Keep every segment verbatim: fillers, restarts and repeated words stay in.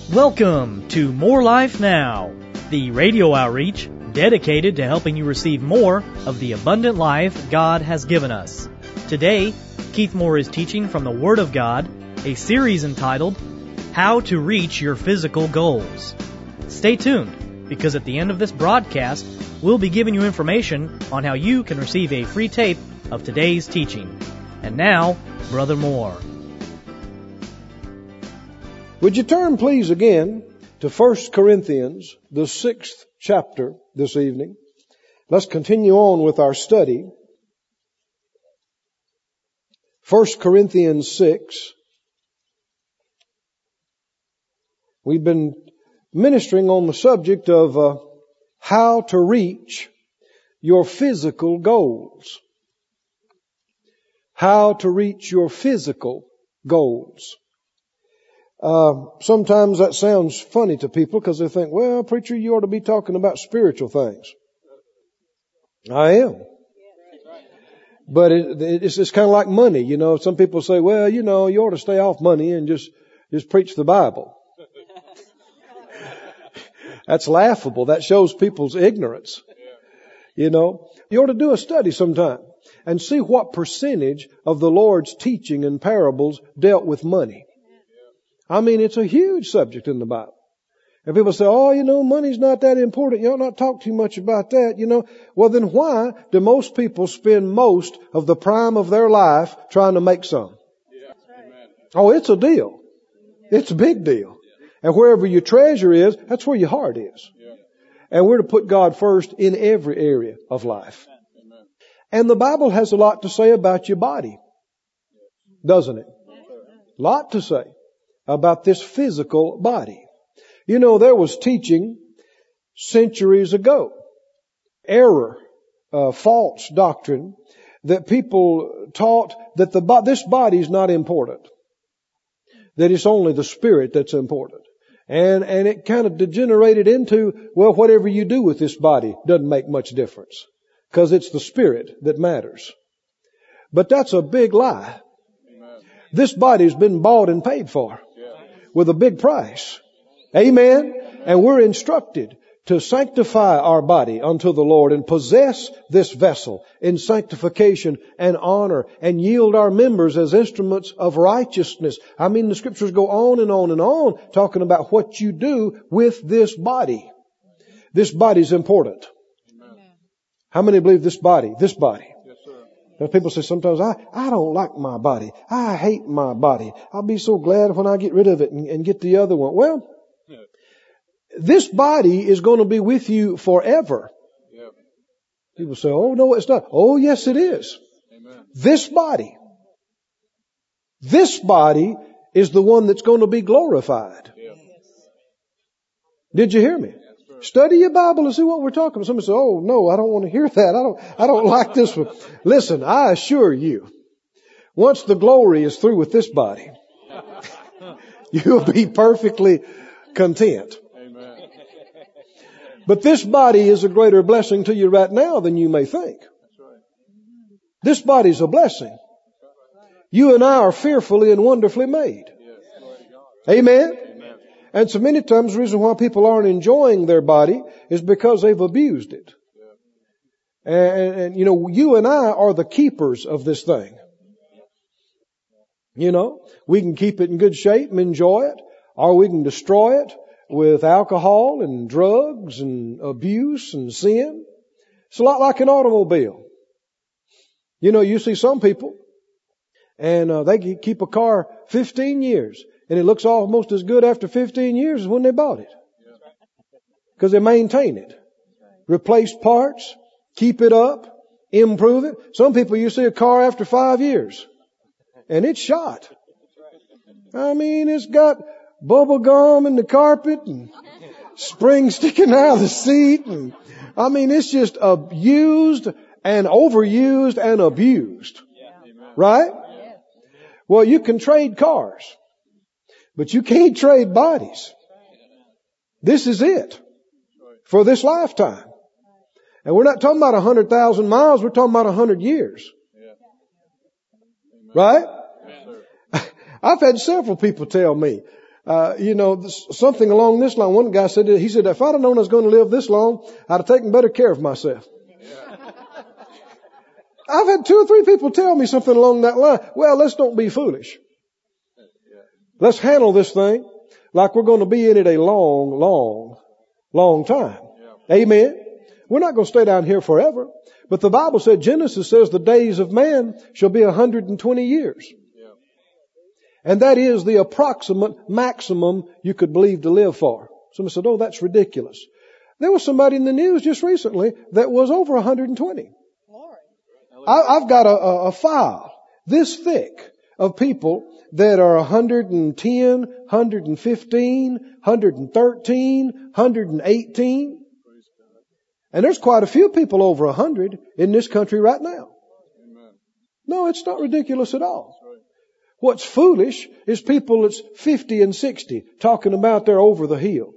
Welcome to More Life Now, the radio outreach dedicated to helping you receive more of the abundant life God has given us. Today, Keith Moore is teaching from the Word of God, a series entitled, How to Reach Your Physical Goals. Stay tuned, because at the end of this broadcast, we'll be giving you information on how you can receive a free tape of today's teaching. And now, Brother Moore. Would you turn, please, again to First Corinthians, the sixth chapter this evening. Let's continue on with our study. First Corinthians six. We've been ministering on the subject of uh, how to reach your physical goals. How to reach your physical goals. Uh, sometimes that sounds funny to people because they think, well, preacher, you ought to be talking about spiritual things. I am. But it, it's, it's kind of like money. You know, some people say, well, you know, you ought to stay off money and just, just preach the Bible. That's laughable. That shows people's ignorance. You know, you ought to do a study sometime and see what percentage of the Lord's teaching and parables dealt with money. I mean, it's a huge subject in the Bible. And people say, oh, you know, money's not that important. You ought not talk too much about that, you know. Well, then why do most people spend most of the prime of their life trying to make some? Yeah. Oh, it's a deal. It's a big deal. And wherever your treasure is, that's where your heart is. Yeah. And we're to put God first in every area of life. Amen. And the Bible has a lot to say about your body, doesn't it? A lot to say about this physical body. You know, there was teaching centuries ago, error, uh, false doctrine, that people taught that the bo- this body is not important, that it's only the spirit that's important. And, and it kind of degenerated into, well, whatever you do with this body doesn't make much difference because it's the spirit that matters. But that's a big lie. Amen. This body's been bought and paid for with a big price. Amen. And we're instructed to sanctify our body unto the Lord and possess this vessel in sanctification and honor and yield our members as instruments of righteousness. I mean, the scriptures go on and on and on talking about what you do with this body. This body's important. How many believe this body? This body. Now, people say sometimes, I, I don't like my body. I hate my body. I'll be so glad when I get rid of it and, and get the other one. Well, this body is going to be with you forever. Yep. People say, oh, no, it's not. Oh, yes, it is. Amen. This body, this body is the one that's going to be glorified. Yep. Did you hear me? Study your Bible and see what we're talking about. Somebody says, oh, no, I don't want to hear that. I don't, I don't like this one. Listen, I assure you, once the glory is through with this body, you'll be perfectly content. Amen. But this body is a greater blessing to you right now than you may think. This body's a blessing. You and I are fearfully and wonderfully made. Amen. And so many times the reason why people aren't enjoying their body is because they've abused it. Yeah. And, and, you know, you and I are the keepers of this thing. You know, we can keep it in good shape and enjoy it, or we can destroy it with alcohol and drugs and abuse and sin. It's a lot like an automobile. You know, you see some people and uh, they keep a car fifteen years. And it looks almost as good after fifteen years as when they bought it. Because they maintain it. Replace parts, keep it up, improve it. Some people, you see a car after five years. And it's shot. I mean, it's got bubble gum in the carpet and springs sticking out of the seat. And I mean, it's just abused and overused and abused. Right? Well, you can trade cars. But you can't trade bodies. This is it for this lifetime. And we're not talking about a hundred thousand miles. We're talking about a hundred years. Right? I've had several people tell me, Uh, you know, this, something along this line. One guy said, he said, if I'd have known I was going to live this long, I'd have taken better care of myself. I've had two or three people tell me something along that line. Well, let's don't be foolish. Let's handle this thing like we're going to be in it a long, long, long time. Amen. We're not going to stay down here forever. But the Bible said, Genesis says the days of man shall be one hundred twenty years. And that is the approximate maximum you could believe to live for. Somebody said, oh, that's ridiculous. There was somebody in the news just recently that was over one hundred twenty. I, I've got a, a, a file this thick of people that are one hundred ten, one hundred fifteen, one hundred thirteen, one hundred eighteen. And there's quite a few people over one hundred in this country right now. No, it's not ridiculous at all. What's foolish is people that's fifty and sixty talking about they're over the hill.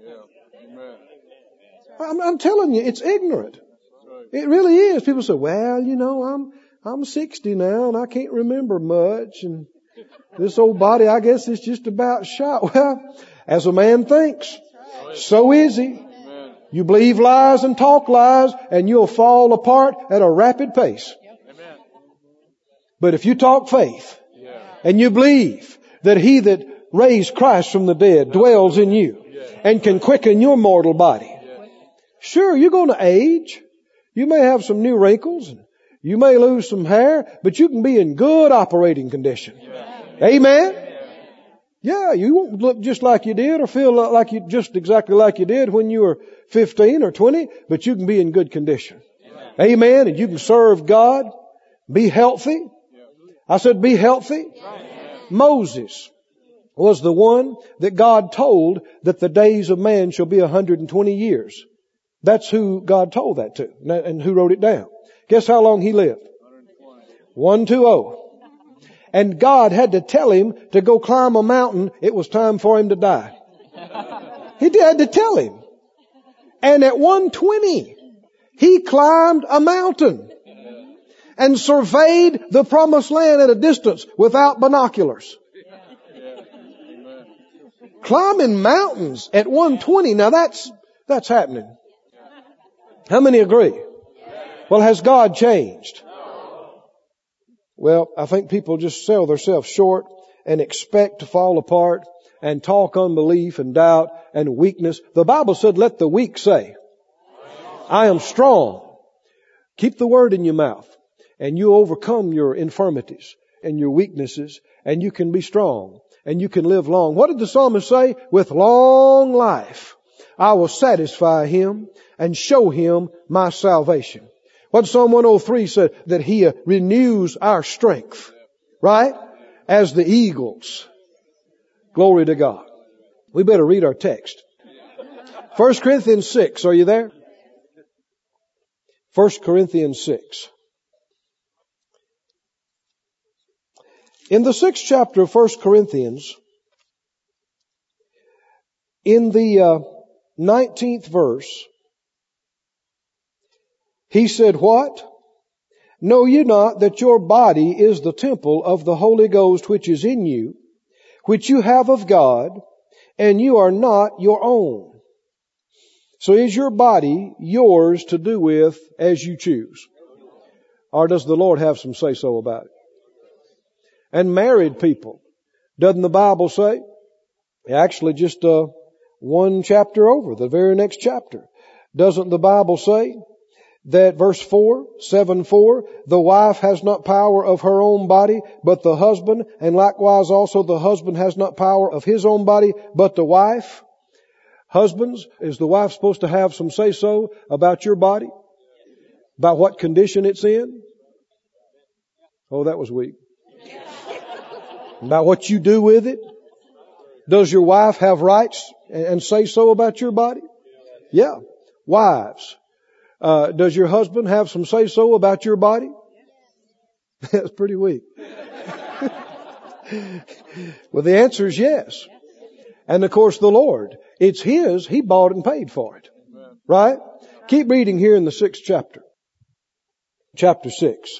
I'm, I'm telling you, it's ignorant. It really is. People say, well, you know, I'm I'm sixty now and I can't remember much. And this old body, I guess, is just about shot. Well, as a man thinks, so is he. You believe lies and talk lies and you'll fall apart at a rapid pace. But if you talk faith and you believe that He that raised Christ from the dead dwells in you and can quicken your mortal body, sure, you're going to age. You may have some new wrinkles and you may lose some hair, but you can be in good operating condition. Amen? Yeah, you won't look just like you did or feel like you just exactly like you did when you were fifteen or twenty, but you can be in good condition. Amen? And you can serve God. Be healthy. I said be healthy. Moses was the one that God told that the days of man shall be one hundred twenty years. That's who God told that to. And who wrote it down? Guess how long he lived? one twenty. And God had to tell him to go climb a mountain. It was time for him to die. He had to tell him. And at one twenty, he climbed a mountain and surveyed the promised land at a distance without binoculars. Climbing mountains at one twenty. Now that's, that's happening. How many agree? Well, has God changed? Well, I think people just sell themselves short and expect to fall apart and talk unbelief and doubt and weakness. The Bible said, let the weak say, I am strong. Keep the word in your mouth and you overcome your infirmities and your weaknesses and you can be strong and you can live long. What did the psalmist say? With long life, I will satisfy him and show him my salvation. What Psalm one oh three said, that He renews our strength, right? As the eagles. Glory to God. We better read our text. First Corinthians six, are you there? First Corinthians six. In the sixth chapter of First Corinthians, in the uh, nineteenth verse, he said, what? Know ye not that your body is the temple of the Holy Ghost which is in you, which you have of God, and you are not your own? So is your body yours to do with as you choose? Or does the Lord have some say-so about it? And married people, doesn't the Bible say? Actually, just uh, one chapter over, the very next chapter. Doesn't the Bible say that verse four, seven four, the wife has not power of her own body, but the husband, and likewise also the husband has not power of his own body, but the wife? Husbands, is the wife supposed to have some say-so about your body? About what condition it's in? Oh, that was weak. About what you do with it? Does your wife have rights and say so about your body? Yeah. Wives, uh, does your husband have some say so about your body? That's pretty weak. Well, the answer is yes. And of course the Lord, it's His. He bought and paid for it. Right? Keep reading here in the sixth chapter. Chapter six.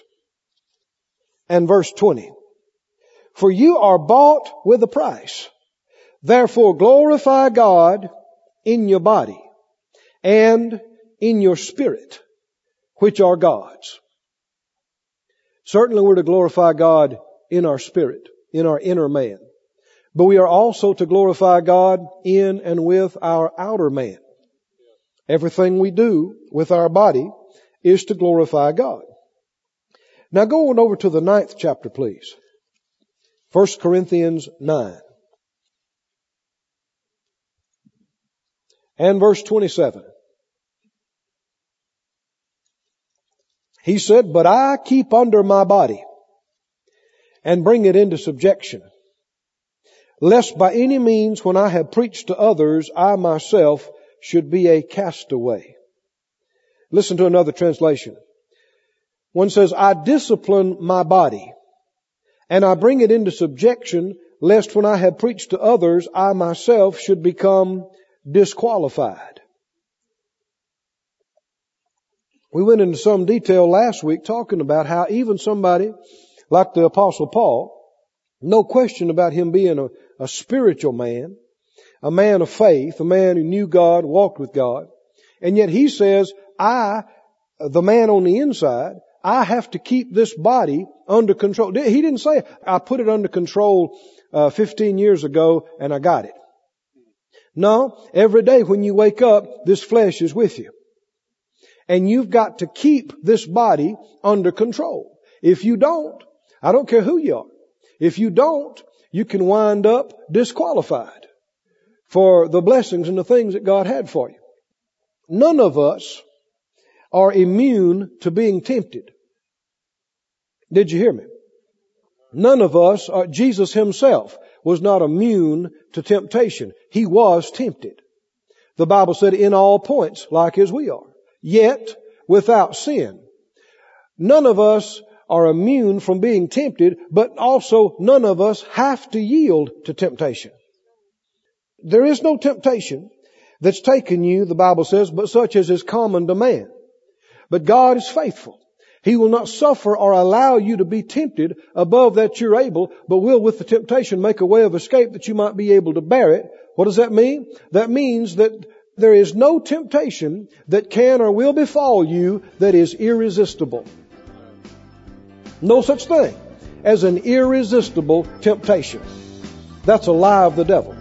And verse twenty. For you are bought with a price. Therefore glorify God in your body and in your spirit, which are God's. Certainly we're to glorify God in our spirit, in our inner man. But we are also to glorify God in and with our outer man. Everything we do with our body is to glorify God. Now go on over to the ninth chapter, please. First Corinthians nine. And verse twenty-seven. He said, but I keep under my body and bring it into subjection, lest by any means when I have preached to others, I myself should be a castaway. Listen to another translation. One says, I discipline my body and I bring it into subjection, lest when I have preached to others, I myself should become disqualified. We went into some detail last week talking about how even somebody like the Apostle Paul, no question about him being a, a spiritual man, a man of faith, a man who knew God, walked with God, and yet he says, I, the man on the inside, I have to keep this body under control. He didn't say, I put it under control uh, fifteen years ago and I got it. No, every day when you wake up, this flesh is with you. And you've got to keep this body under control. If you don't, I don't care who you are. If you don't, you can wind up disqualified for the blessings and the things that God had for you. None of us are immune to being tempted. Did you hear me? None of us are, Jesus himself was not immune to temptation. He was tempted. The Bible said in all points like as we are, yet without sin. None of us are immune from being tempted, but also none of us have to yield to temptation. There is no temptation that's taken you, the Bible says, but such as is common to man. But God is faithful. He will not suffer or allow you to be tempted above that you're able, but will with the temptation make a way of escape that you might be able to bear it. What does that mean? That means that there is no temptation that can or will befall you that is irresistible. No such thing as an irresistible temptation. That's a lie of the devil.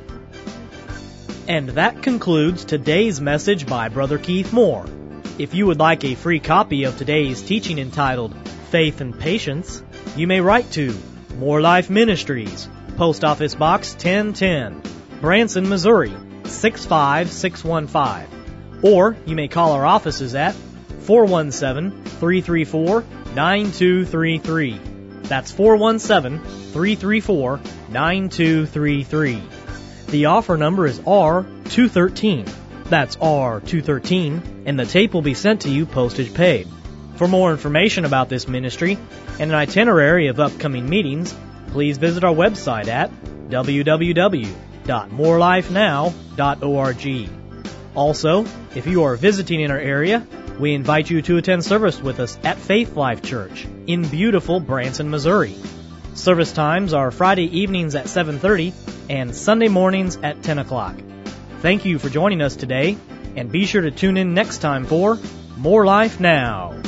And that concludes today's message by Brother Keith Moore. If you would like a free copy of today's teaching entitled Faith and Patience, you may write to More Life Ministries, Post Office Box ten ten, Branson, Missouri, six five six one five. Or you may call our offices at four one seven, three three four, nine two three three. That's four one seven, three three four, nine two three three. The offer number is R two thirteen. That's R two thirteen, and the tape will be sent to you postage paid. For more information about this ministry and an itinerary of upcoming meetings, please visit our website at w w w dot more life now dot org. Also, if you are visiting in our area, we invite you to attend service with us at Faith Life Church in beautiful Branson, Missouri. Service times are Friday evenings at seven thirty and Sunday mornings at ten o'clock. Thank you for joining us today, and be sure to tune in next time for More Life Now.